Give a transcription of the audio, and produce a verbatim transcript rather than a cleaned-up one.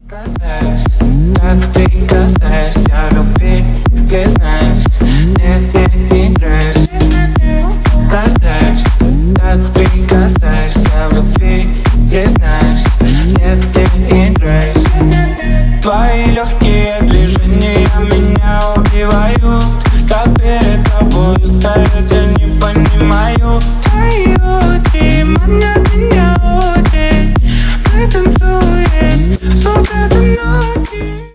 Касаюсь, так прикасаешься любви, ты знаешь, нет, не играешь. Касаюсь, так прикасаешься любви, ты знаешь, нет, ты играешь. Твои легкие